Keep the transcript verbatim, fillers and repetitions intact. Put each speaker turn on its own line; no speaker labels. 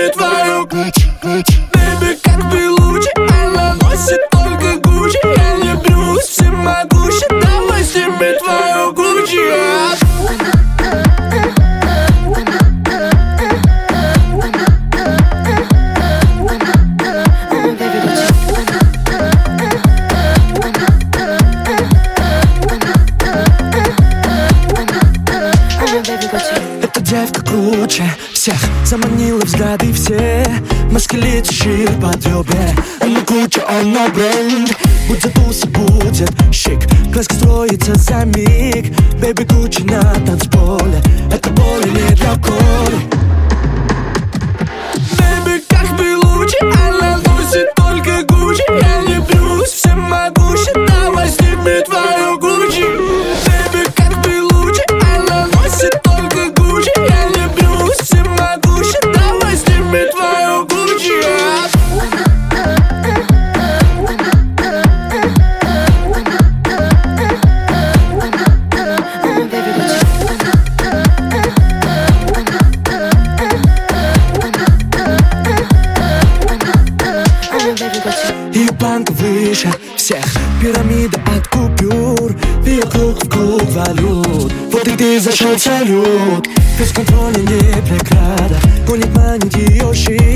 твою Бэйби, как Белучи, она носит только Гуччи. Я не Брюс всемогущий, давай сними твою Гуччи.
Эта девка круче всех, заманила взгляды все. Маски лица шире под ребре. Она Гуччи, она бренд. Будь затуса, будет шик. Краска строится за миг. Бэйби Гуччи на танцполе. Это более не для Коли.
Бэйби, как Белучи, она носит только Гуччи. Я не Брюс всемогущий, давай сними твою Гуччи. Бэйби, как Белучи, она носит только Гуччи. Я не Брюс всемогущий, давай сними твою Гуччи.
Ее банк выше всех, пирамида от купюр. В ее круг в круг валют. Вот и ты зашел салют. Без контроля не преграда. Гонит, манит ее щит.